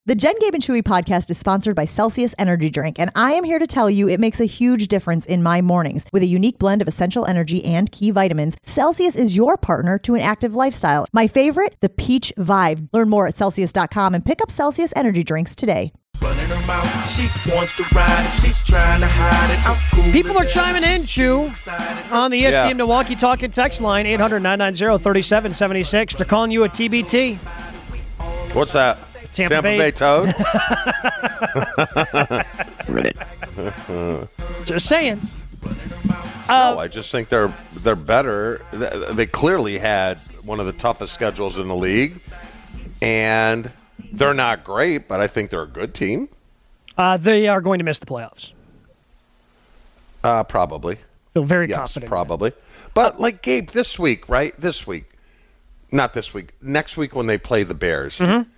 The Jen, Gabe, and Chewy podcast is sponsored by Celsius Energy Drink, and I am here to tell you it makes a huge difference in my mornings. With a unique blend of essential energy and key vitamins, Celsius is your partner to an active lifestyle. My favorite, the Peach Vibe. Learn more at Celsius.com and pick up Celsius Energy Drinks today. People are chiming in, Chew, on the ESPN Milwaukee Talking text line, 800-990-3776. They're calling you a TBT. What's that? Tampa Bay Toad? Just saying. No, I just think they're better. They clearly had one of the toughest schedules in the league, and they're not great, but I think they're a good team. They are going to miss the playoffs. Probably. Feel very confident. Probably. But like Gabe, this week, right? Not this week. Next week when they play the Bears. Mm-hmm.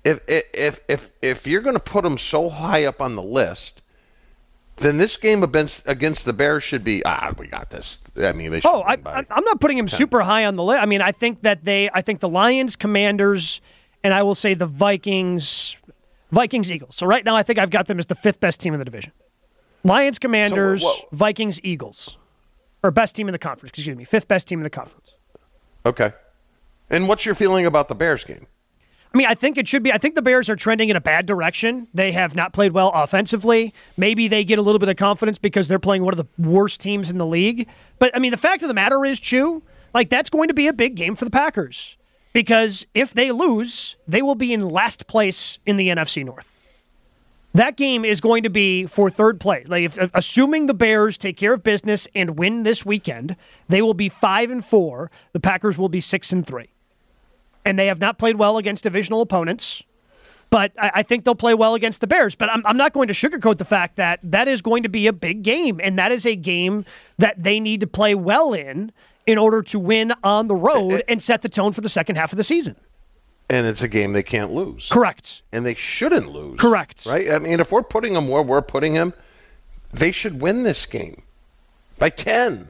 If you're going to put them so high up on the list, then this game against the Bears should be, we got this. I mean, they should. I'm not putting him super high on the list. I mean, I think the Lions, Commanders, and I will say the Vikings, Eagles. So right now I think I've got them as the fifth best team in the division. Lions, Commanders, Vikings, Eagles. Or best team in the conference, excuse me. Fifth best team in the conference. Okay. And what's your feeling about the Bears game? I mean, I think it should be. I think the Bears are trending in a bad direction. They have not played well offensively. Maybe they get a little bit of confidence because they're playing one of the worst teams in the league. But, I mean, the fact of the matter is, Chew, like that's going to be a big game for the Packers. Because if they lose, they will be in last place in the NFC North. That game is going to be for third place. Like, assuming the Bears take care of business and win this weekend, they will be 5-4. The Packers will be 6-3. And they have not played well against divisional opponents, but I think they'll play well against the Bears. But I'm not going to sugarcoat the fact that that is going to be a big game, and that is a game that they need to play well in order to win on the road and set the tone for the second half of the season. And it's a game they can't lose. Correct. And they shouldn't lose. Correct. Right? I mean, if we're putting them where we're putting them, they should win this game by 10,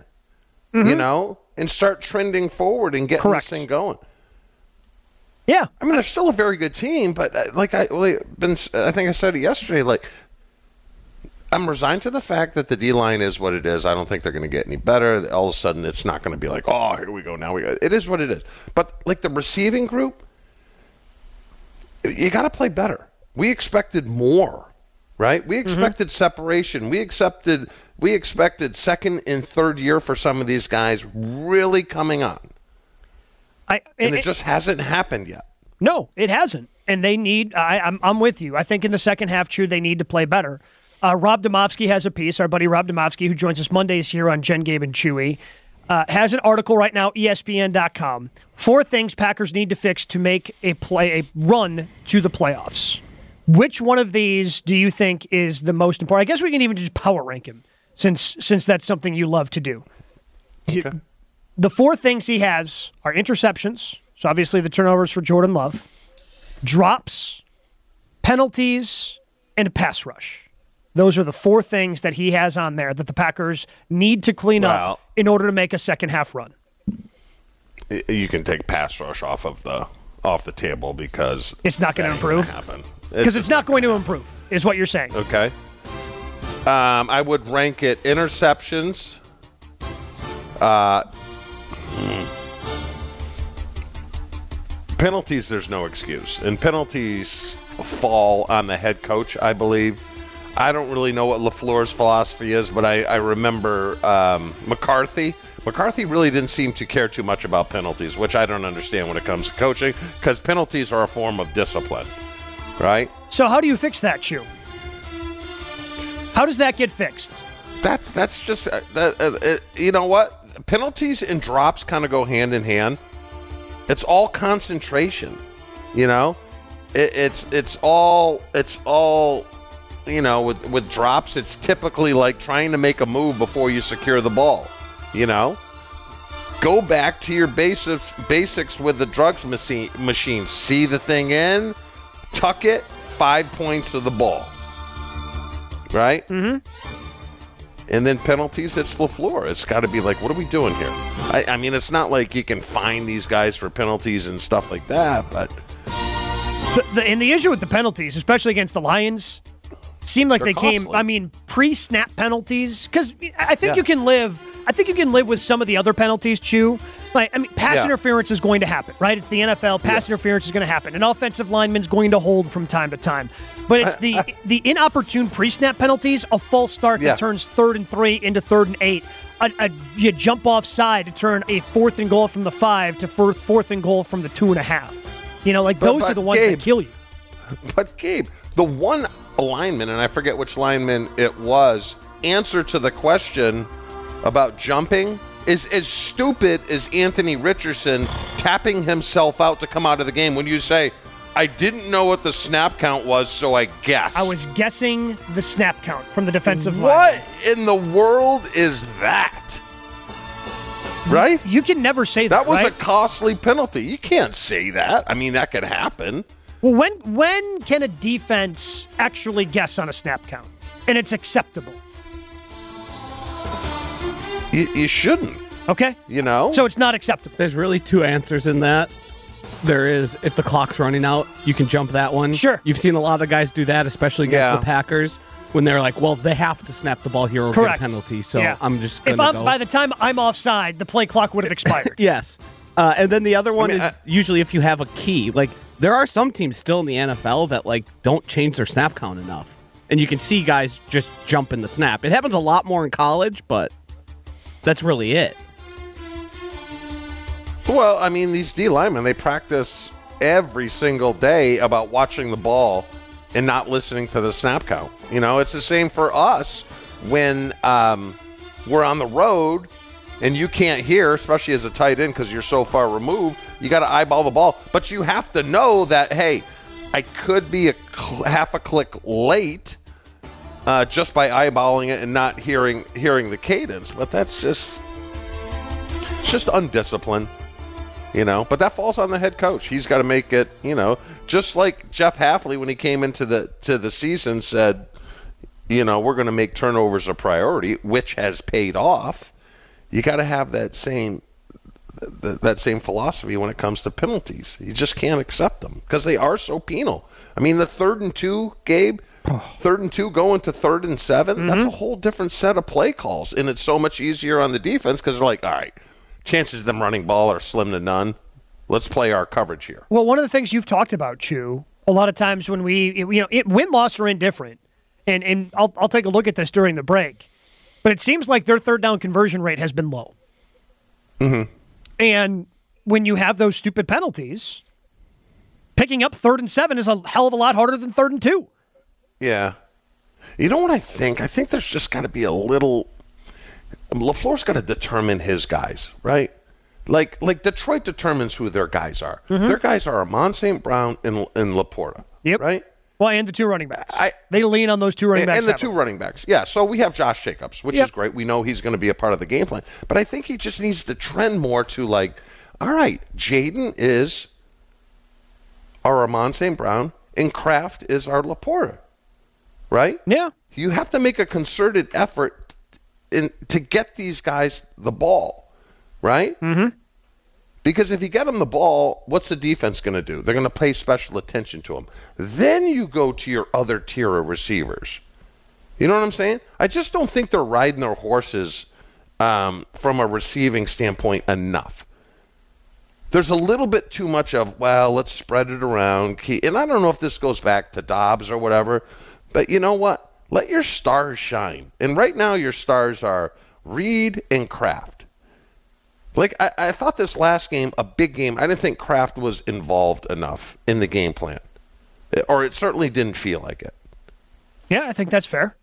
and start trending forward and getting this thing going. Yeah. I mean, they're still a very good team, but I think I said it yesterday, like, I'm resigned to the fact that the D-line is what it is. I don't think they're going to get any better. All of a sudden, it's not going to be like, oh, here we go, now we go. It is what it is. But, like, the receiving group, you got to play better. We expected more, right? We expected separation. We expected second and third year for some of these guys really coming on. It just hasn't happened yet. No, it hasn't. And they need I'm with you. I think in the second half, Chew, they need to play better. Rob Domofsky has a piece. Our buddy Rob Domofsky, who joins us Mondays here on Jen, Gabe, and Chewy, has an article right now, ESPN.com. 4 things Packers need to fix to make a run to the playoffs. Which one of these do you think is the most important? I guess we can even just power rank him, since that's something you love to do. Okay. The 4 things he has are interceptions, so obviously the turnovers for Jordan Love, drops, penalties, and pass rush. Those are the 4 things that he has on there that the Packers need to clean up in order to make a second half run. You can take pass rush off the table because it's not going to improve. Because it's not going to improve, is what you're saying. Okay. I would rank it interceptions. Penalties, there's no excuse. And penalties fall on the head coach, I believe. I don't really know what LaFleur's philosophy is, but I remember McCarthy. McCarthy really didn't seem to care too much about penalties, which I don't understand when it comes to coaching, because penalties are a form of discipline, right? So how do you fix that, Chew? How does that get fixed? That's just, you know what? Penalties and drops kind of go hand in hand. It's all concentration, you know? It's all you know, with drops, it's typically like trying to make a move before you secure the ball, you know? Go back to your basics with the drugs machine. See the thing in, tuck it, 5 points of the ball. Right? Mm-hmm. And then penalties, it's LaFleur. It's got to be like, what are we doing here? I mean, it's not like you can find these guys for penalties and stuff like that, but And the issue with the penalties, especially against the Lions, seemed like They're came. costly. I mean, pre-snap penalties, because I think you can live. I think you can live with some of the other penalties. Chew, pass interference is going to happen, right? It's the NFL. Pass interference is going to happen. An offensive lineman's going to hold from time to time, but it's the inopportune pre-snap penalties. A false start that turns 3rd and 3 into 3rd and 8. You jump offside to turn a 4th and goal from the 5 to 4th and goal from the 2.5. Those are the ones that kill you. But Gabe, the one lineman, and I forget which lineman it was, answer to the question about jumping is as stupid as Anthony Richardson tapping himself out to come out of the game when you say, I didn't know what the snap count was, so I guessed. I was guessing the snap count from the defensive line. What in the world is that? Right? You can never say that, That was right? a costly penalty. You can't say that. I mean, that could happen. Well, when can a defense actually guess on a snap count? And it's acceptable. You shouldn't. Okay? So it's not acceptable. There's really two answers in that. There is, if the clock's running out, you can jump that one. Sure. You've seen a lot of guys do that, especially against Yeah. the Packers, when they're like, well, they have to snap the ball here or get a Correct. penalty, so Yeah. I'm just going If to I'm go. by the time I'm offside, the play clock would have expired. Yes. And then the other one is usually if you have a key. Like, there are some teams still in the NFL that, don't change their snap count enough. And you can see guys just jumping the snap. It happens a lot more in college, but that's really it. Well, I mean, these D linemen, they practice every single day about watching the ball and not listening to the snap count. It's the same for us when we're on the road and you can't hear, especially as a tight end because you're so far removed. You got to eyeball the ball. But you have to know that, hey, I could be half a click late just by eyeballing it and not hearing the cadence. But it's just undisciplined. But that falls on the head coach. He's got to make it, just like Jeff Hafley when he came into the season said, we're going to make turnovers a priority, which has paid off. You got to have that same philosophy when it comes to penalties. You just can't accept them because they are so penal. I mean, the 3rd and 2, Gabe, 3rd and 2 going to 3rd and 7, that's a whole different set of play calls, and it's so much easier on the defense because they're like, all right, chances of them running ball are slim to none. Let's play our coverage here. Well, one of the things you've talked about, Chew, a lot of times when win-loss or indifferent, and I'll take a look at this during the break, but it seems like their 3rd down conversion rate has been low. Mm-hmm. And when you have those stupid penalties, picking up 3rd and 7 is a hell of a lot harder than 3rd and 2. Yeah. You know what I think? I think there's just got to be a little... LaFleur's got to determine his guys, right? Like Detroit determines who their guys are. Mm-hmm. Their guys are Amon St. Brown and Laporta, yep. Right? Well, and the 2 running backs. They lean on those 2 running backs. And the 2 running backs. Yeah, so we have Josh Jacobs, which is great. We know he's going to be a part of the game plan. But I think he just needs to trend more to all right, Jaden is our Amon St. Brown and Kraft is our Laporta, right? Yeah. You have to make a concerted effort to get these guys the ball, right? Mm-hmm. Because if you get them the ball, what's the defense going to do? They're going to pay special attention to them. Then you go to your other tier of receivers. You know what I'm saying? I just don't think they're riding their horses from a receiving standpoint enough. There's a little bit too much of, well, let's spread it around. And I don't know if this goes back to Dobbs or whatever, but you know what? Let your stars shine. And right now your stars are Reed and Kraft. I thought this last game, a big game, I didn't think Kraft was involved enough in the game plan. Or it certainly didn't feel like it. Yeah, I think that's fair.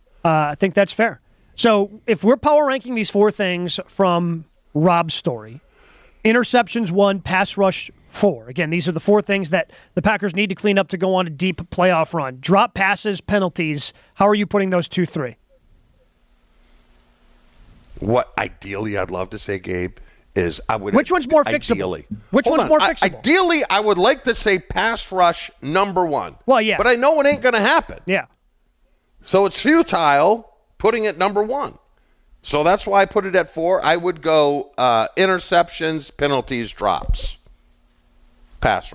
So if we're power ranking these 4 things from Rob's story, interceptions 1, pass rush 4. Again, these are the 4 things that the Packers need to clean up to go on a deep playoff run. Drop passes, penalties. How are you putting those 2, 3? What ideally I'd love to say, Gabe, is I would. Which one's more fixable? Fixable? Ideally, I would like to say pass rush number 1. Well, yeah. But I know it ain't going to happen. Yeah. So it's futile putting it number 1. So that's why I put it at 4. I would go interceptions, penalties, drops, pass rush.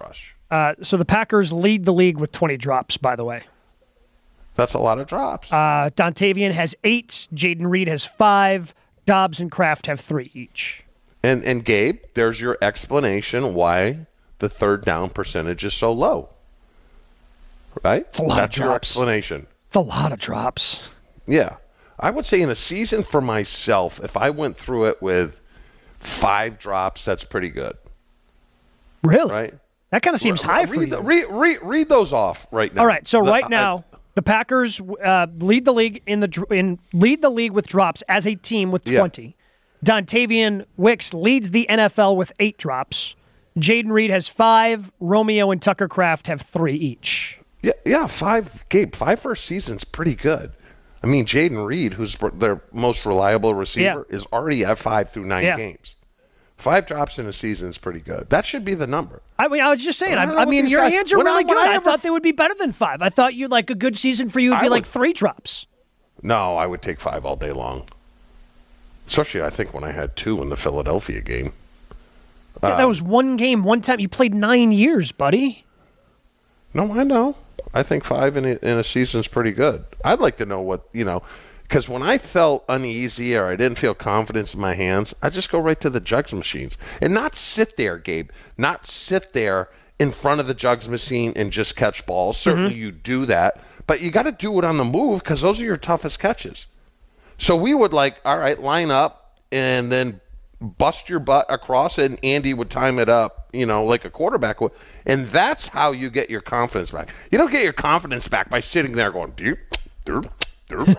So the Packers lead the league with 20 drops, by the way. That's a lot of drops. Dontavian has 8. Jaden Reed has 5. Dobbs and Kraft have 3 each. And Gabe, there's your explanation why the third down percentage is so low. Right? It's a lot That's of drops. Your explanation. It's a lot of drops. Yeah. I would say in a season for myself, if I went through it with 5 drops, that's pretty good. Really? Right? That kind of seems high for you. Read those off right now. All right. So right now, the Packers lead the league lead the league with drops as a team with 20. Yeah. Dontavian Wicks leads the NFL with 8 drops. Jaden Reed has 5. Romeo and Tucker Kraft have 3 each. Yeah, 5. Gabe, 5 for a season's pretty good. I mean, Jaden Reed, who's their most reliable receiver, is already at 5 through 9 games. 5 drops in a season is pretty good. That should be the number. I mean, I was just saying. I mean, your hands are really good. I thought they would be better than 5. I thought a good season for you would be like 3 drops. No, I would take 5 all day long. Especially, I think, when I had 2 in the Philadelphia game. That was one game, one time. You played 9 years, buddy. No, I know. I think 5 in a season is pretty good. I'd like to know what, because when I felt uneasy or I didn't feel confidence in my hands, I just go right to the jugs machines. And not sit there, Gabe. Not sit there in front of the jugs machine and just catch balls. Certainly you do that. But you got to do it on the move because those are your toughest catches. So we would all right, line up and then bust your butt across it, and Andy would time it up, like a quarterback would. And that's how you get your confidence back. You don't get your confidence back by sitting there going, derp, derp, derp,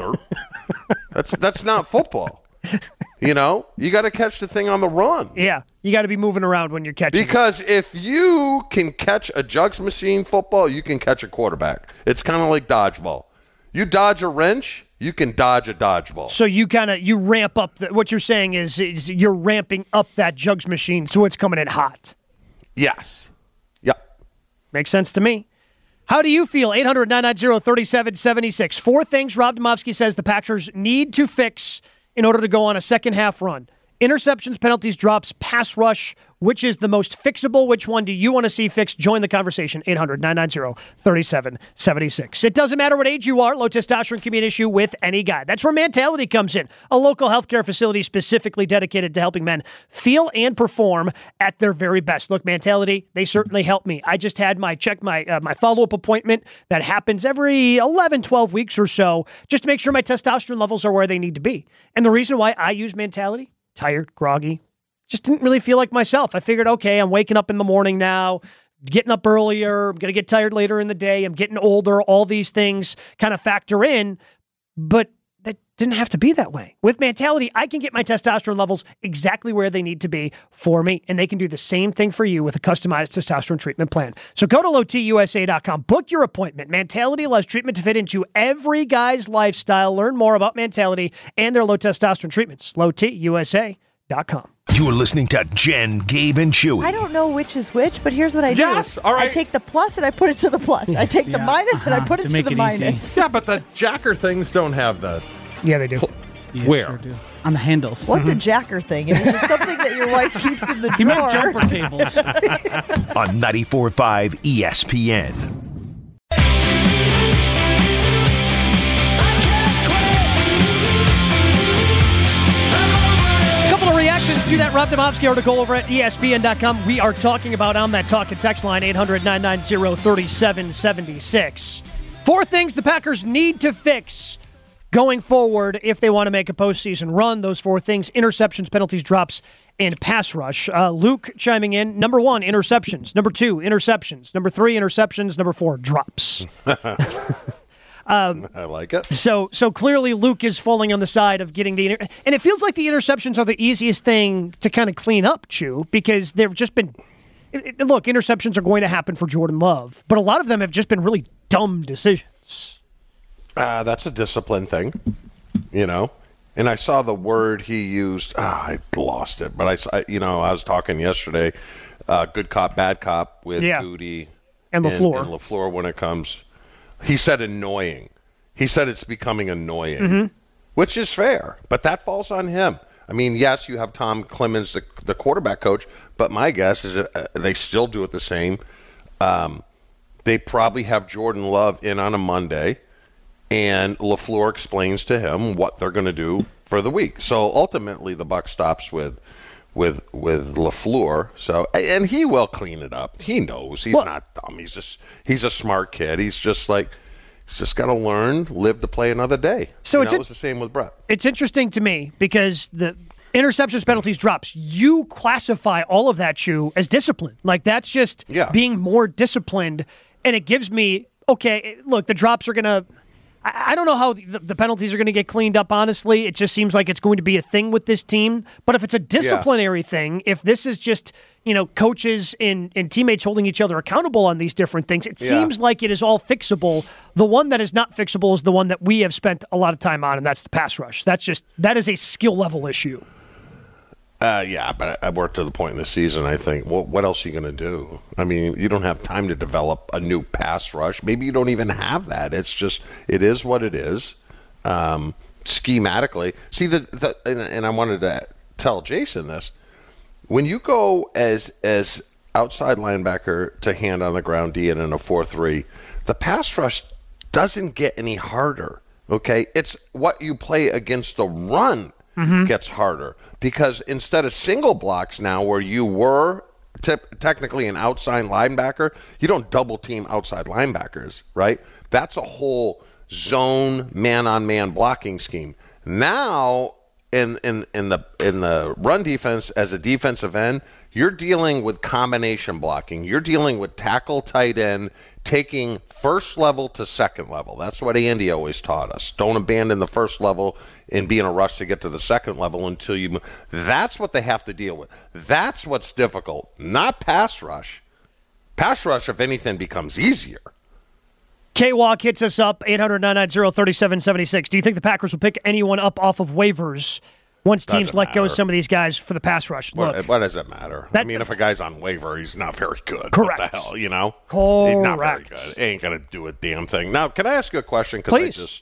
derp. That's not football. You got to catch the thing on the run. Yeah, you got to be moving around when you're catching because if you can catch a jugs machine football, you can catch a quarterback. It's kind of like dodgeball. You dodge a wrench, you can dodge a dodgeball. So you ramp up. What you're saying is you're ramping up that jugs machine so it's coming in hot. Yes. Yep. Makes sense to me. How do you feel? 800-990-3776. 4 things Rob Demovsky says the Packers need to fix in order to go on a second-half run. Interceptions, penalties, drops, pass rush. Which is the most fixable? Which one do you want to see fixed? Join the conversation. 800-990-3776. It doesn't matter what age you are. Low testosterone can be an issue with any guy. That's where Mentality comes in. A local healthcare facility specifically dedicated to helping men feel and perform at their very best. Look, Mentality, they certainly help me. I just had my follow-up appointment that happens every 11, 12 weeks or so just to make sure my testosterone levels are where they need to be. And the reason why I use Mentality, tired, groggy, just didn't really feel like myself. I figured, okay, I'm waking up in the morning now, getting up earlier, I'm going to get tired later in the day, I'm getting older, all these things kind of factor in, but that didn't have to be that way. With Mentality, I can get my testosterone levels exactly where they need to be for me, and they can do the same thing for you with a customized testosterone treatment plan. So go to lowtusa.com, book your appointment. Mentality allows treatment to fit into every guy's lifestyle. Learn more about Mentality and their low testosterone treatments. lowtusa.com. You're listening to Jen, Gabe, and Chewy. I don't know which is which, but here's what I do. Yes, all right. I take the plus and I put it to the plus. I take the minus and I put it to the minus. Yeah, but the jacker things don't have that. Yeah, they do. Where? Sure do. On the handles. What's a jacker thing? Is it something that your wife keeps in the drawer? He meant jumper cables. On 94.5 ESPN. Reactions to that Rob Demovsky article over at ESPN.com. We are talking about on that talk and text line, 800-990-3776. 4 things the Packers need to fix going forward if they want to make a postseason run. Those 4 things: interceptions, penalties, drops, and pass rush. Luke chiming in. Number 1, interceptions. Number 2, interceptions. Number 3, interceptions. Number 4, drops. I like it. So clearly Luke is falling on the side of getting the and it feels like the interceptions are the easiest thing to kind of clean up, Chew, because they've just been look, interceptions are going to happen for Jordan Love, but a lot of them have just been really dumb decisions. That's a discipline thing, And I saw the word he used. I lost it, but I was talking yesterday. Good cop, bad cop with Goody and LaFleur. And LaFleur when it comes. He said annoying. He said it's becoming annoying, which is fair, but that falls on him. I mean, yes, you have Tom Clemens, the quarterback coach, but my guess is that they still do it the same They probably have Jordan Love in on a Monday, and LaFleur explains to him what they're going to do for the week. So ultimately, the buck stops with LaFleur. So, and he will clean it up. He knows he's not dumb. He's a smart kid. He's just got to learn, live to play another day. So it was the same with Brett. It's interesting to me because the interceptions, penalties, drops, you classify all of that, Chew, as discipline. Like, that's just being more disciplined. And it gives me, okay, look, the drops are going to, I don't know how the penalties are going to get cleaned up, honestly. It just seems like it's going to be a thing with this team. But if it's a disciplinary thing, if this is just, coaches and teammates holding each other accountable on these different things, it seems like it is all fixable. The one that is not fixable is the one that we have spent a lot of time on, and that's the pass rush. That is a skill level issue. But I worked to the point in the season, I think, what else are you going to do? I mean, you don't have time to develop a new pass rush. Maybe you don't even have that. It is what it is. Schematically. See, and I wanted to tell Jason this. When you go as outside linebacker to hand on the ground D and in a 4-3, the pass rush doesn't get any harder, okay? It's what you play against the run gets harder, because instead of single blocks now, where you were technically an outside linebacker, you don't double team outside linebackers, right? That's a whole zone man-on-man blocking scheme. Now, in the run defense, as a defensive end, you're dealing with combination blocking. You're dealing with tackle, tight end, taking first level to second level. That's what Andy always taught us. Don't abandon the first level and be in a rush to get to the second level until you move. That's what they have to deal with. That's what's difficult, not pass rush. Pass rush, if anything, becomes easier. K-Walk hits us up, 800-990-3776. Do you think the Packers will pick anyone up off of waivers once teams let go of some of these guys for the pass rush? Look, what does it matter? I mean, if a guy's on waiver, he's not very good. Correct. What the hell, He's not very good. Ain't going to do a damn thing. Now, can I ask you a question? Please.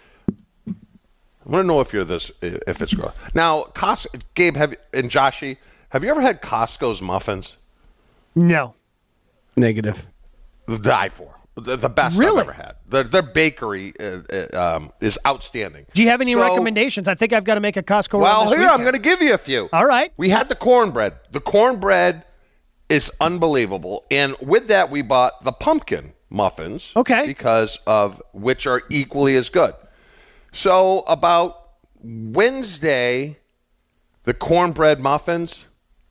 I want to know if it's good. Now, Gabe, and Joshy, have you ever had Costco's muffins? No. Negative. Die for. The best I've ever had. Their bakery is outstanding. Do you have any recommendations? I think I've got to make a Costco run this weekend. weekend. I'm going to give you a few. All right. We had the cornbread. The cornbread is unbelievable. And with that, we bought the pumpkin muffins. Okay. Because of which are equally as good. So about Wednesday, the cornbread muffins,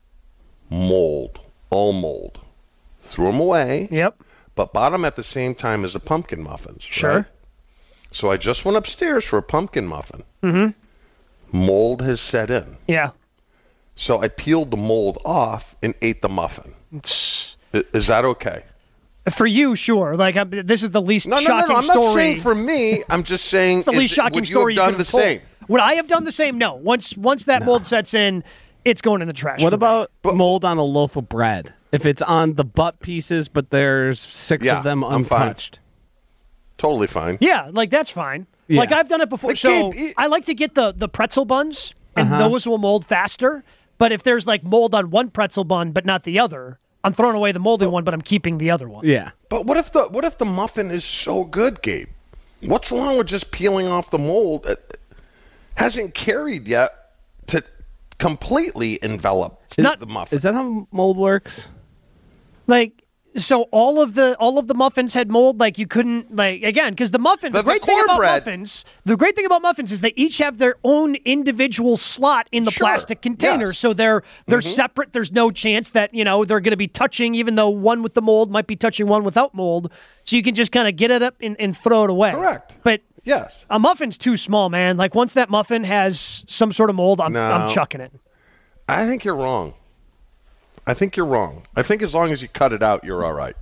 all mold. Threw them away. Yep. But bought them at the same time as the pumpkin muffins. Sure. Right? So I just went upstairs for a pumpkin muffin. Mm-hmm. Mold has set in. Yeah. So I peeled the mold off and ate the muffin. Is that okay? For you, sure. Like, this is the least shocking story. No. I'm not saying for me. I'm just saying it's the least shocking story you could have told. Same? Would I have done the same? No. Once that mold sets in, it's going in the trash. What about mold on a loaf of bread? If it's on the butt pieces, but there's 6 of them untouched. Totally fine. Yeah, like that's fine. Yeah. Like I've done it before. So I like to get the pretzel buns, and those will mold faster. But if there's like mold on one pretzel bun but not the other, I'm throwing away the moldy one, but I'm keeping the other one. Yeah. But what if the muffin is so good, Gabe? What's wrong with just peeling off the mold? It hasn't carried yet to completely envelop the muffin. Is that how mold works? Like, so all of the muffins had mold. Like you couldn't because the muffin. The great thing about muffins is they each have their own individual slot in the plastic container. Yes. So they're separate. There's no chance that they're going to be touching, even though one with the mold might be touching one without mold. So you can just kind of get it up and throw it away. Correct. But yes, a muffin's too small, man. Like once that muffin has some sort of mold, I'm chucking it. I think you're wrong. I think as long as you cut it out, you're all right.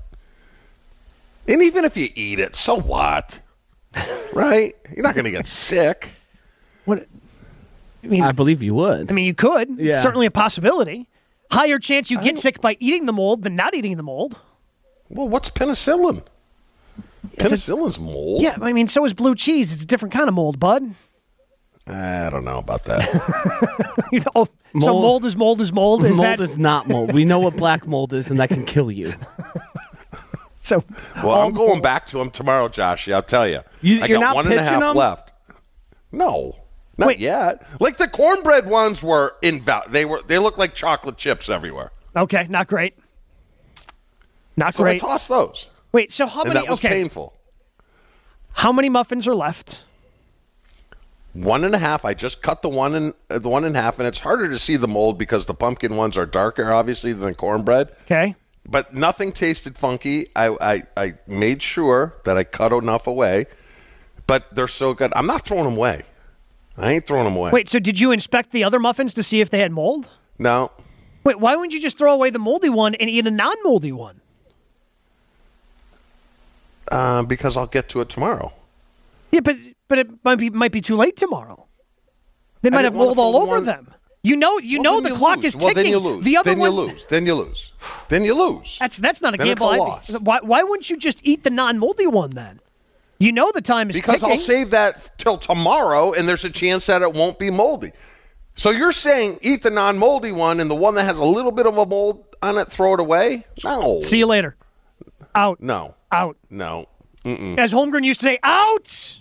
And even if you eat it, so what? Right? You're not going to get sick. What? I mean, I believe you would. I mean, you could. Yeah. It's certainly a possibility. Higher chance you get sick by eating the mold than not eating the mold. Well, what's penicillin? Penicillin's mold. Yeah, I mean, so is blue cheese. It's a different kind of mold, bud. I don't know about that. So mold is mold is mold? Mold is not mold. We know what black mold is, and that can kill you. So, well, I'm going back to them tomorrow, Josh. I'll tell you. I You're got not 1.5 pitching them? left. No, not Wait. yet. Like the cornbread ones were They look like chocolate chips everywhere. Okay, not great. Not So great. I tossed those. Wait, so how And many? that was Okay, painful. how many muffins are left? 1.5. I just cut the one in half, and it's harder to see the mold because the pumpkin ones are darker, obviously, than cornbread. Okay. But nothing tasted funky. I made sure that I cut enough away, but they're so good. I'm not throwing them away. I ain't throwing them away. Wait, so did you inspect the other muffins to see if they had mold? No. Wait, why wouldn't you just throw away the moldy one and eat a non-moldy one? Because I'll get to it tomorrow. Yeah, but it might be too late tomorrow. They might have didn't wanna mold all throw over one- them. You know Then the you clock lose. is ticking. Well, then you lose. The other then one, you lose. Then you lose. Then you lose. That's not a Then it's gamble. a I'd be- loss. Why wouldn't you just eat the non-moldy one then? You know the time is Because ticking. I'll save that till tomorrow, and there's a chance that it won't be moldy. So you're saying eat the non-moldy one, and the one that has a little bit of a mold on it, throw it away? No. See you later. Out. No. Out. No. As Holmgren used to say, out!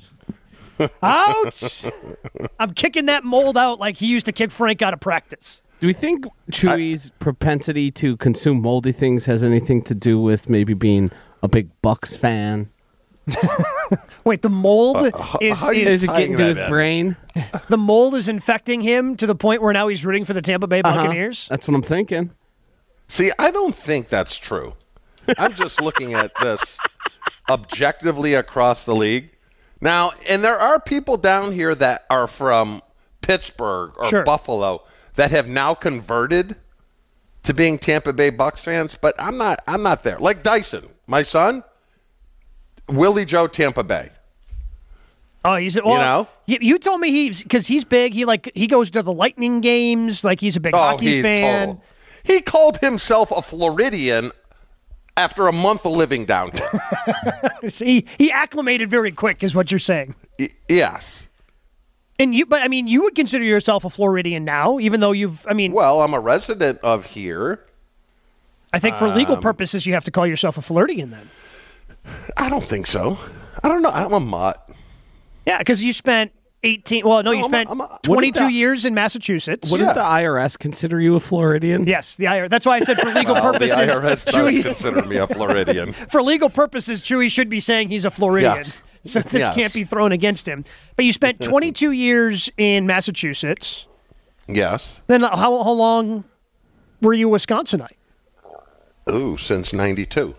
Out! I'm kicking that mold out like he used to kick Frank out of practice. Do we think Chewy's propensity to consume moldy things has anything to do with maybe being a big Bucks fan? Wait, the mold how you Is it tying getting to that his in? brain? the mold is infecting him to the point where now he's rooting for the Tampa Bay Buccaneers? That's what I'm thinking. See, I don't think that's true. I'm just looking at this objectively across the league. Now, and there are people down here that are from Pittsburgh or Sure. Buffalo that have now converted to being Tampa Bay Bucks fans, but I'm not there. Like Dyson, my son, Willie Joe Tampa Bay. Oh, he's well, know? You told me because he's big. He goes to the Lightning games. Like he's a big hockey he's fan. total. He called himself a Floridian after a month of living down here. He acclimated very quick, is what you're saying. Yes. And you would consider yourself a Floridian now, even though Well, I'm a resident of here. I think for legal purposes, you have to call yourself a Floridian then. I don't think so. I don't know. I'm a mutt. Yeah, because you spent 18. Well, no, you spent I'm a- 22 years in Massachusetts. Wouldn't Yeah. the IRS consider you a Floridian? Yes, the IRS. That's why I said for legal Well, purposes, the IRS does Chewy, consider me a Floridian. for legal purposes, Chewy should be saying he's a Floridian. Yes. So this Yes. can't be thrown against him. But you spent 22 years in Massachusetts. Yes. Then how long were you a Wisconsinite? Ooh, since 92.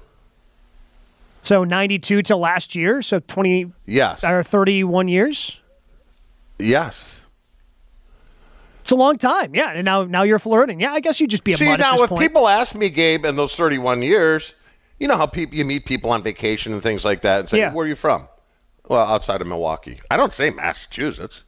So 92 till last year, so 20 Yes. or 31 years. Yes. It's a long time, yeah. And now you're Floridian. Yeah, I guess you'd just be a See, mutt at now this if point. people ask me, Gabe, in those 31 years, you know how you meet people on vacation and things like that and say, Yeah. where are you from? Well, outside of Milwaukee. I don't say Massachusetts.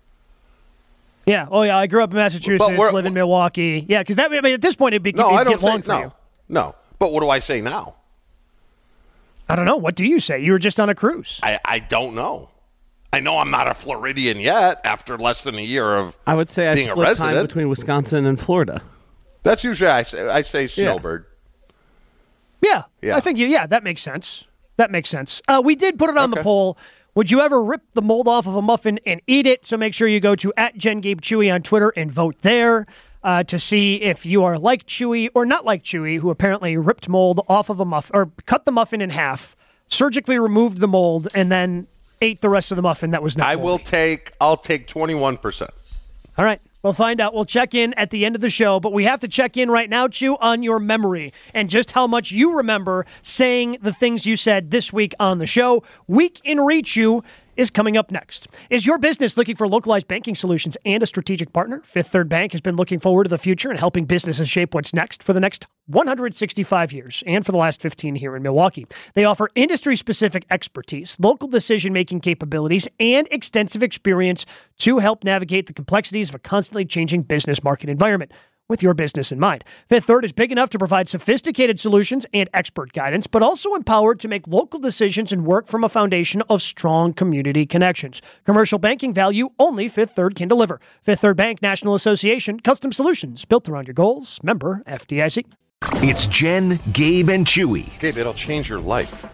Yeah. Oh, yeah. I grew up in Massachusetts, live in Milwaukee. Yeah, because at this point, it'd be No, it'd I don't get long say for no. you. No. But what do I say now? I don't know. What do you say? You were just on a cruise. I don't know. I know I'm not a Floridian yet after less than a year of I would say I being a split time resident. between Wisconsin and Florida. That's usually I say snowbird. Yeah. Yeah. I think that makes sense. That makes sense. We did put it on the Okay. poll. Would you ever rip the mold off of a muffin and eat it? So make sure you go to @JenGabeChewy on Twitter and vote there to see if you are like Chewy or not like Chewy, who apparently ripped mold off of a muffin or cut the muffin in half, surgically removed the mold, and then ate the rest of the muffin that was not moldy. I'll take 21%. All right. We'll find out. We'll check in at the end of the show, but we have to check in right now, Chew, on your memory and just how much you remember saying the things you said this week on the show. Week in Reach You is coming up next. Is your business looking for localized banking solutions and a strategic partner? Fifth Third Bank has been looking forward to the future and helping businesses shape what's next for the next 165 years and for the last 15 here in Milwaukee. They offer industry-specific expertise, local decision-making capabilities, and extensive experience to help navigate the complexities of a constantly changing business market environment. With your business in mind. Fifth Third is big enough to provide sophisticated solutions and expert guidance, but also empowered to make local decisions and work from a foundation of strong community connections. Commercial banking value only Fifth Third can deliver. Fifth Third Bank National Association, custom solutions built around your goals. Member FDIC. It's Jen, Gabe, and Chewy. Gabe, it'll change your life.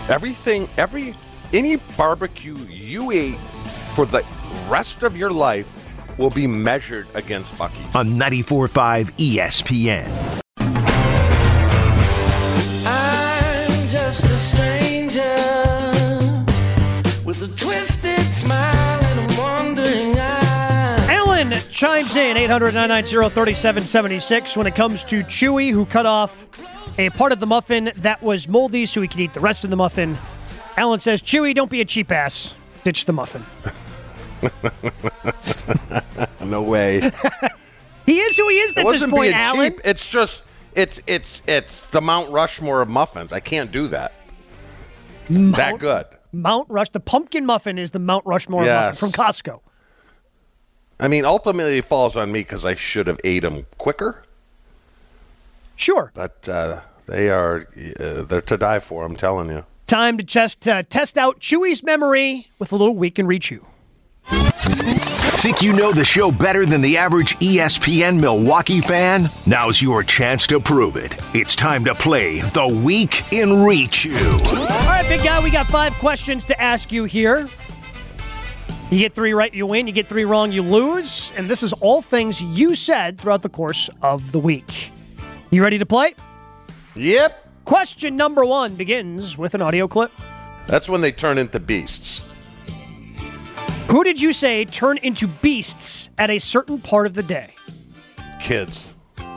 Any barbecue you eat for the rest of your life will be measured against Buc-ee's. On 94.5 ESPN. I'm just a stranger with a twisted smile and a wandering eye. Alan chimes in 800-990-3776 when it comes to Chewy, who cut off a part of the muffin that was moldy so he could eat the rest of the muffin. Alan says, Chewy, don't be a cheap ass. Ditch the muffin. No way. He is who he is at this point, Alan. Cheap. It's just it's the Mount Rushmore of muffins. I can't do that. That good. Mount Rush. The pumpkin muffin is the Mount Rushmore muffin from Costco. I mean, ultimately it falls on me because I should have ate them quicker. Sure. But they're to die for, I'm telling you. Time to just test out Chewy's memory with a little Week in Rechew. Think you know the show better than the average ESPN Milwaukee fan? Now's your chance to prove it. It's time to play the Week in Rechew. All right, big guy, we got 5 questions to ask you here. You get 3 right, you win. You get 3 wrong, you lose. And this is all things you said throughout the course of the week. You ready to play? Yep. Question number 1 begins with an audio clip. That's when they turn into beasts. Who did you say turn into beasts at a certain part of the day? Kids.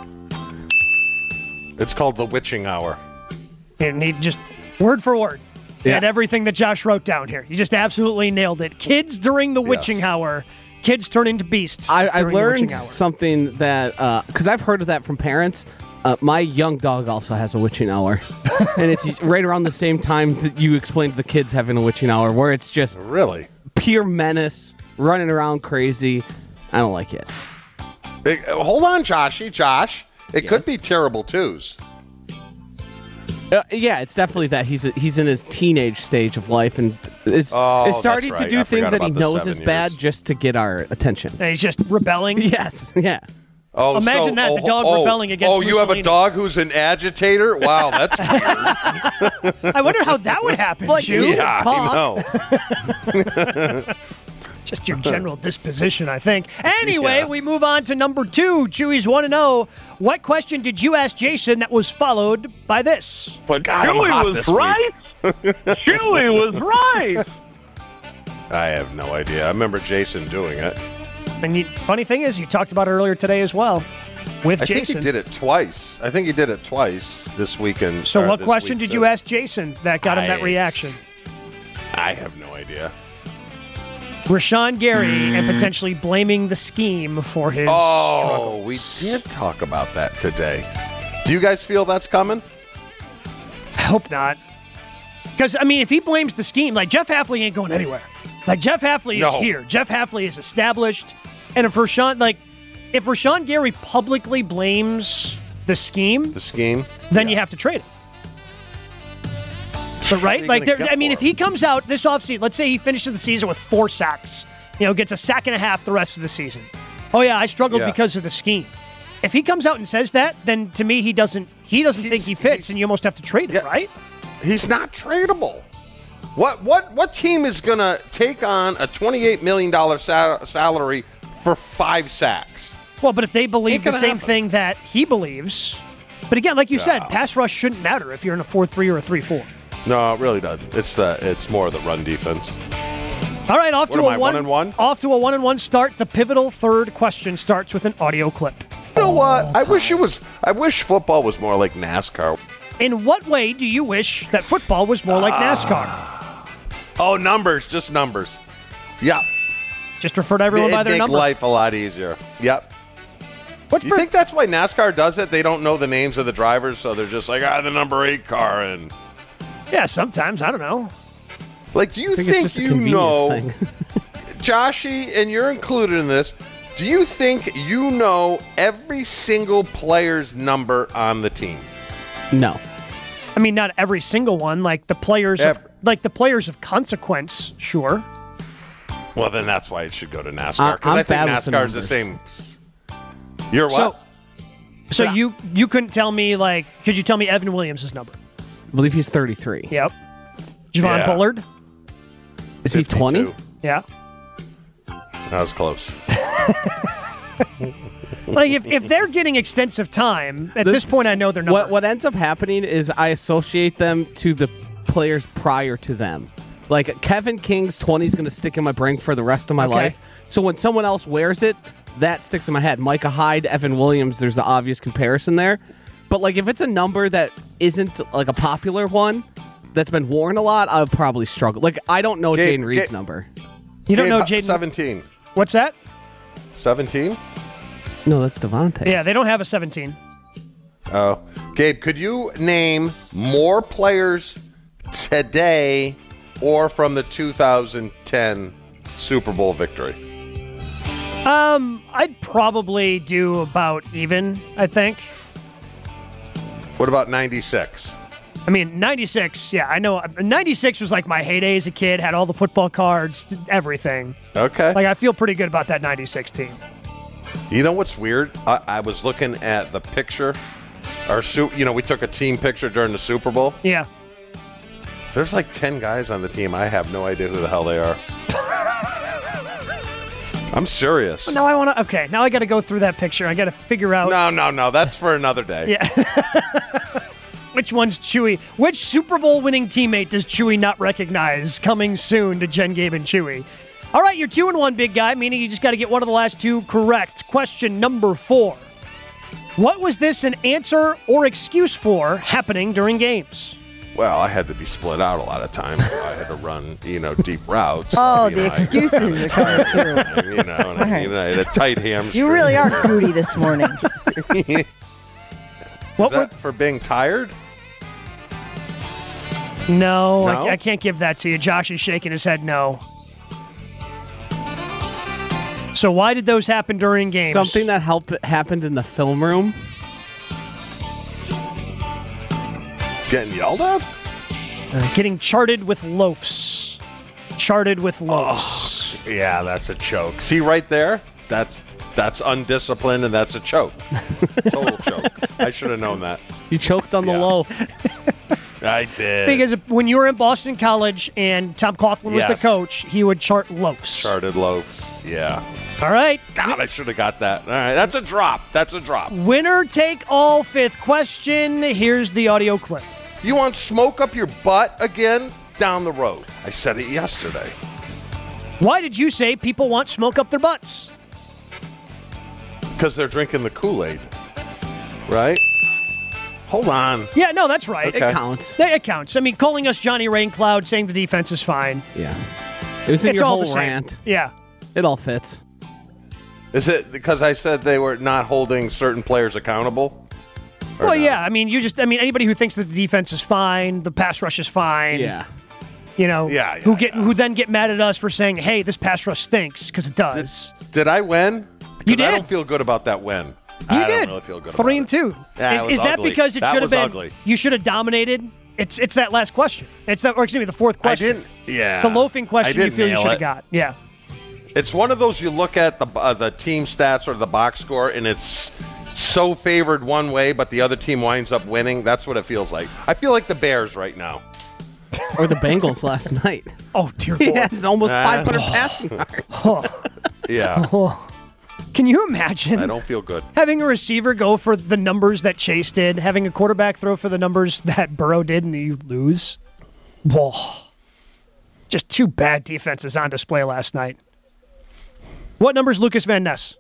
It's called the witching hour. And he just, word for word, had everything that Josh wrote down here. You just absolutely nailed it. Kids during the witching hour. Kids turn into beasts. I learned something that, because I've heard of that from parents. My young dog also has a witching hour. And it's right around the same time that you explained the kids having a witching hour, where it's just really pure menace, running around crazy. I don't like it. Hold on, Josh. It could be terrible twos. Yeah, it's definitely that. He's in his teenage stage of life and is starting to do things that he knows is bad just to get our attention. And he's just rebelling? Yes, yeah. Oh, imagine the dog rebelling against Mussolini. You have a dog who's an agitator? Wow, that's weird. I wonder how that would happen, Chew. Yeah, I know. Just your general disposition, I think. Anyway, we move on to number 2. Chewy's 1-0. What question did you ask Jason that was followed by this? But God, Chewy was right. Chewy was right. I have no idea. I remember Jason doing it. And funny thing is, you talked about it earlier today as well with Jason. I think he did it twice. This weekend. So what question did you ask Jason that got him that reaction? I have no idea. Rashawn Gary and potentially blaming the scheme for his struggles. We did talk about that today. Do you guys feel that's coming? I hope not. Because, I mean, if he blames the scheme, like Jeff Hafley ain't going anywhere. Like Jeff Hafley is here. Jeff Hafley is established. And if Rashawn Gary publicly blames the scheme, then you have to trade him. But right? Like, if he comes out this offseason, let's say he finishes the season with 4 sacks, gets a sack and a half the rest of the season. Oh yeah, I struggled because of the scheme. If he comes out and says that, then to me he doesn't think he fits, and you almost have to trade him, right? He's not tradable. What team is going to take on a $28 million salary for 5 sacks? Well, but if they believe the same thing that he believes, but again, like you said, pass rush shouldn't matter if you're in a 4-3 or a 3-4. No, it really doesn't. It's more of the run defense. All right, off to a 1-1 start. The pivotal third question starts with an audio clip. You know what? I wish football was more like NASCAR. In what way do you wish that football was more like NASCAR? Oh, numbers, just numbers. Yeah. Just refer to everyone by their number. Make life a lot easier. Yep. You think that's why NASCAR does it? They don't know the names of the drivers, so they're just like, the number 8 car. And yeah, sometimes. I don't know. Like, do you think you know, Joshy, and you're included in this, do you think you know every single player's number on the team? No. I mean, not every single one. Like the players of consequence, sure. Well, then that's why it should go to NASCAR. Because I think NASCAR is the same. You're what? So you couldn't tell me, could you tell me Evan Williams' number? I believe he's 33. Yep. Javon Bullard? Is he 20? Yeah. That was close. If they're getting extensive time, at this point I know they're not. What ends up happening is I associate them to the players prior to them. Like Kevin King's 20 is going to stick in my brain for the rest of my life. So when someone else wears it, that sticks in my head. Micah Hyde, Evan Williams, there's the obvious comparison there. But if it's a number that isn't a popular one that's been worn a lot, I would probably struggle. I don't know Jaden Reed's number. You don't know Jaden? 17. What's that? 17? No, that's Devontae. Yeah, they don't have a 17. Oh. Gabe, could you name more players today or from the 2010 Super Bowl victory? I'd probably do about even, I think. What about 96? I mean, 96, yeah, I know. 96 was my heyday as a kid, had all the football cards, everything. Okay. I feel pretty good about that 96 team. You know what's weird? I was looking at the picture. We took a team picture during the Super Bowl. Yeah. There's 10 guys on the team. I have no idea who the hell they are. I'm serious. Now I want to. Okay, now I got to go through that picture. I got to figure out. No. That's for another day. Yeah. Which one's Chewy? Which Super Bowl winning teammate does Chewy not recognize? Coming soon to Jen, Gabe, and Chewy. All right, you're 2-1, big guy, meaning you just got to get one of the last two correct. Question number 4. What was this an answer or excuse for happening during games? Well, I had to be split out a lot of times. I had to run, deep routes. Oh, the excuses are coming through. I had a tight hamstring. You really are cootie this morning. Is that for being tired? No? I can't give that to you. Josh is shaking his head no. So why did those happen during games? Something that happened in the film room. Getting yelled at? Getting charted with loafs. Charted with loafs. Oh, yeah, that's a choke. See right there? That's undisciplined and that's a choke. Total choke. I should have known that. You choked on the loaf. I did. Because when you were in Boston College and Tom Coughlin was the coach, he would chart loafs. Charted loafs. Yeah. All right. God, I should have got that. All right, that's a drop. Winner take all, 5th question. Here's the audio clip. You want smoke up your butt again? Down the road. I said it yesterday. Why did you say people want smoke up their butts? Because they're drinking the Kool-Aid. Right? Hold on. Yeah, no, that's right. Okay. It counts. It counts. I mean, calling us Johnny Raincloud, saying the defense is fine. Yeah. It was in it's your all whole the same. rant. Yeah. It all fits. Is it because I said they were not holding certain players accountable? Well, yeah. I mean, anybody who thinks that the defense is fine, the pass rush is fine. Yeah. Who then get mad at us for saying, "Hey, this pass rush stinks," because it does. Did I win? You did. I don't feel good about that win. I don't really feel good. 3-2. Yeah, is that because it should have been? Ugly. You should have dominated. It's that last question. The 4th question. I didn't. Yeah. The loafing question you feel you should have got. Yeah. It's one of those you look at the team stats or the box score, and it's so favored one way, but the other team winds up winning. That's what it feels like. I feel like the Bears right now. Or the Bengals last night. Oh, dear He Lord. had almost 500 passing yards. Yeah. Can you imagine? I don't feel good. Having a receiver go for the numbers that Chase did, having a quarterback throw for the numbers that Burrow did, and you lose? Whoa. Just 2 bad defenses on display last night. What number is Lucas Van Ness?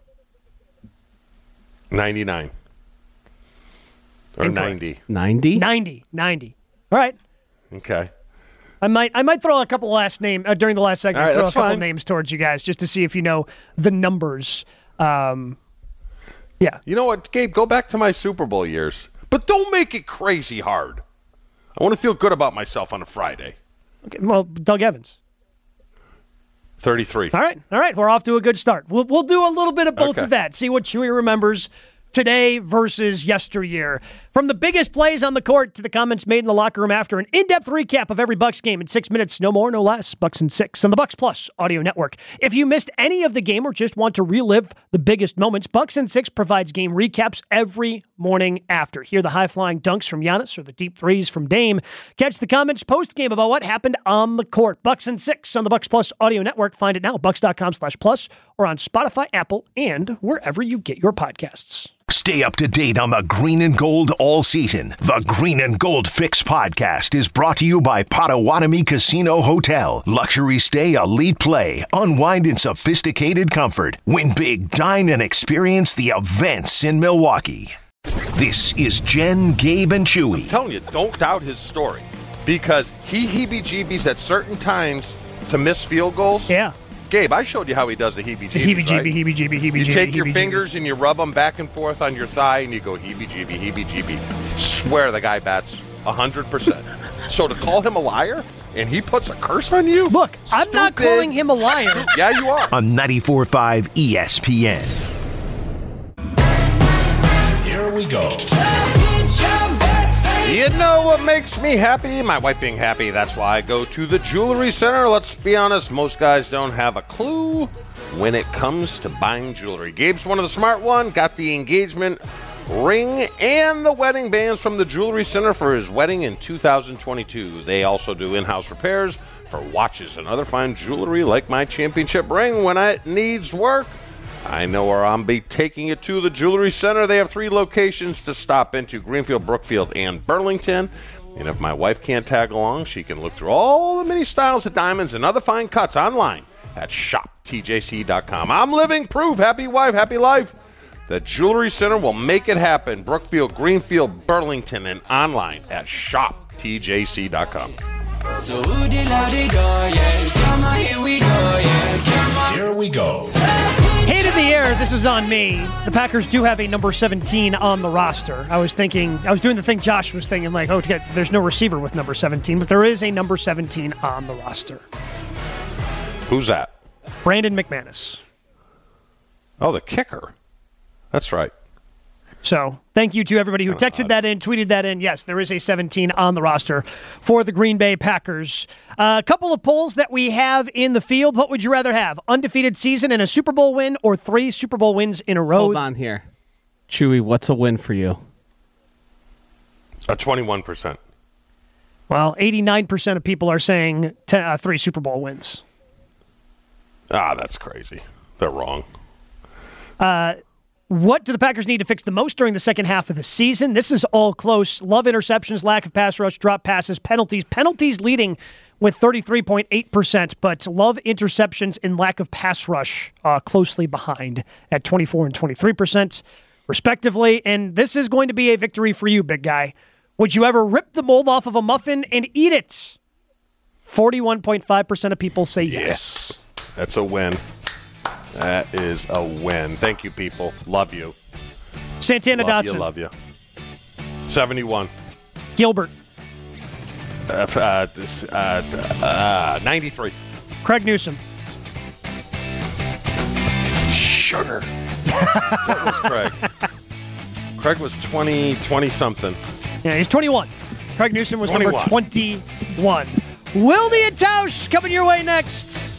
99. Or Incorrect. 90. 90. All right. Okay. I might throw a couple last names during the last segment. All right, throw a that's couple fine. names towards you guys just to see if you know the numbers. Yeah. You know what, Gabe? Go back to my Super Bowl years, but don't make it crazy hard. I want to feel good about myself on a Friday. Okay. Well, Doug Evans. 33. All right. We're off to a good start. We'll do a little bit of both Okay. of that. See what Chewy remembers today versus yesteryear. From the biggest plays on the court to the comments made in the locker room after, an in-depth recap of every Bucks game in 6 minutes, no more, no less. Bucks in 6 on the Bucks Plus audio network. If you missed any of the game or just want to relive the biggest moments, Bucks in 6 provides game recaps every morning after. Hear the high-flying dunks from Giannis or the deep threes from Dame. Catch the comments post-game about what happened on the court. Bucks in 6 on the Bucks Plus audio network. Find it now, bucks.com/plus, or on Spotify, Apple, and wherever you get your podcasts. Stay up to date on the green and gold all season. The Green and Gold Fix podcast is brought to you by Potawatomi Casino Hotel. Luxury stay, elite play, unwind in sophisticated comfort. Win big, dine, and experience the events in Milwaukee. This is Jen, Gabe, and Chewy. I'm telling you, don't doubt his story, because he heebie-jeebies at certain times to miss field goals. Yeah. Gabe, I showed you how he does the heebie-jeebies, right? Heebie-jeebie. You take your fingers and you rub them back and forth on your thigh and you go heebie-jeebie, heebie-jeebie. Swear the guy bats 100%. So to call him a liar and he puts a curse on you? Look, I'm not calling him a liar. Yeah, you are. On 94.5 ESPN. Here we go. You know what makes me happy? My wife being happy. That's why I go to the Jewelry Center. Let's be honest, most guys don't have a clue when it comes to buying jewelry. Gabe's one of the smart one. Got the engagement ring and the wedding bands from the Jewelry Center for his wedding in 2022. They also do in-house repairs for watches and other fine jewelry like my championship ring when it needs work. I know where I'm be taking it to the Jewelry Center. They have 3 locations to stop into: Greenfield, Brookfield, and Burlington. And if my wife can't tag along, she can look through all the many styles of diamonds and other fine cuts online at shoptjc.com. I'm living proof. Happy wife, happy life. The Jewelry Center will make it happen. Brookfield, Greenfield, Burlington, and online at shoptjc.com. So here we go, Here we go. Hate in the air, this is on me. The Packers do have a number 17 on the roster. I was doing the thing Josh was thinking, like, there's no receiver with number 17, but there is a number 17 on the roster. Who's that? Brandon McManus. Oh, the kicker. That's right. So thank you to everybody who texted that in, tweeted that in. Yes, there is a 17 on the roster for the Green Bay Packers. A couple of polls that we have in the field. What would you rather have? Undefeated season and a Super Bowl win, or 3 Super Bowl wins in a row? Hold on here. Chewy, what's a win for you? A 21%. Well, 89% of people are saying 3 Super Bowl wins. That's crazy. They're wrong. What do the Packers need to fix the most during the second half of the season? This is all close. Love interceptions, lack of pass rush, drop passes, penalties. Penalties leading with 33.8%, but Love interceptions and lack of pass rush closely behind at 24 and 23%, respectively. And this is going to be a victory for you, big guy. Would you ever rip the mold off of a muffin and eat it? 41.5% of people say yes. That's a win. That is a win. Thank you, people. Love you. Santana Dotson. Love you. 71. Gilbert. 93. Craig Newsom. Sugar. What was Craig? Craig was 20-something. Yeah, he's 21. Craig Newsom was 21. number 21. Wilde and Tausch coming your way next.